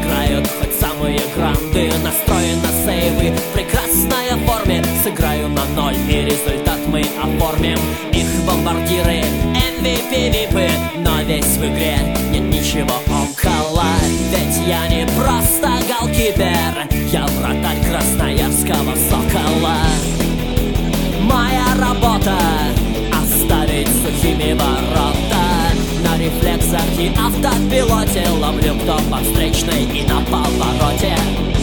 играют хоть самые гранды. Настроен на сейвы в прекрасной форме. Сыграю на ноль и результат мы оформим. Их бомбардиры, MVP, випы, но весь в игре нет ничего около. Ведь я не просто голкипер, я вратарь красноярского «Сокола». Моя работа — оставить сухими ворота. На рефлексах и автопилоте ловлю, кто по встречной и на повороте.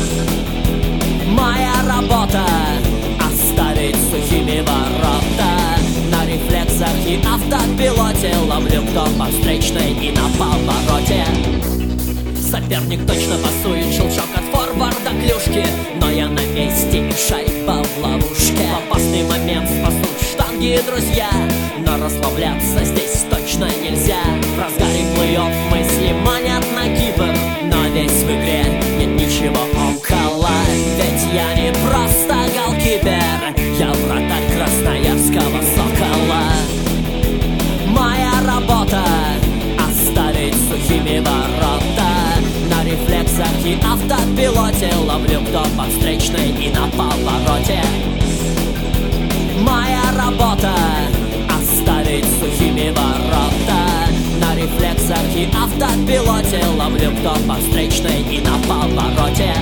Моя работа — оставить сухими ворота. На рефлексах и автопилоте ловлю, кто по встречной и на повороте. Соперник точно пасует, щелчок от форварда клюшки, но я на месте и шайба в ловушке. В опасный момент спасут штанги, друзья, но расслабляться здесь точно нельзя. В разгаре плей-офф мысли манят на Кипр, но весь в игре нет ничего около. Ведь я не просто голкипер, я вратарь красноярского «Сокола». Моя работа — оставить сухими ворота. На рефлексах и автопилоте ловлю, кто по встречной и на повороте. Моя работа — оставить сухими ворота. На рефлексах и автопилоте ловлю, кто по встречной и на повороте.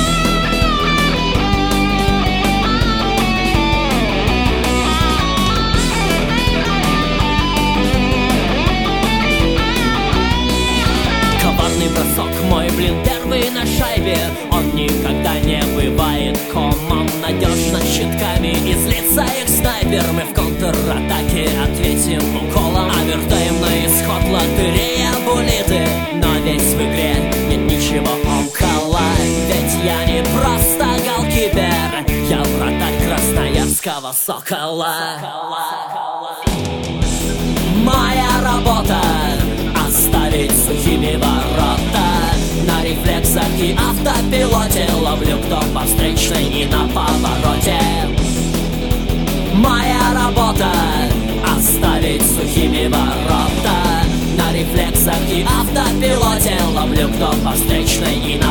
Коварный бросок мой, первый на шайбе. Он никогда не бывает комом. Надежно щитками излится их снайпер. Мы в контратаке ответим уколом. Овертайм на исход, лотерея, булиты, но весь в игре нет ничего около. Ведь я не просто голкипер, я вратарь красноярского «Сокола». Моя работа — оставить сухими ворота. На рефлексах и автопилоте ловлю, кто по встречной и на повороте. Моя работа — оставить сухими ворота. На рефлексах и автопилоте ловлю, кто по встречной и на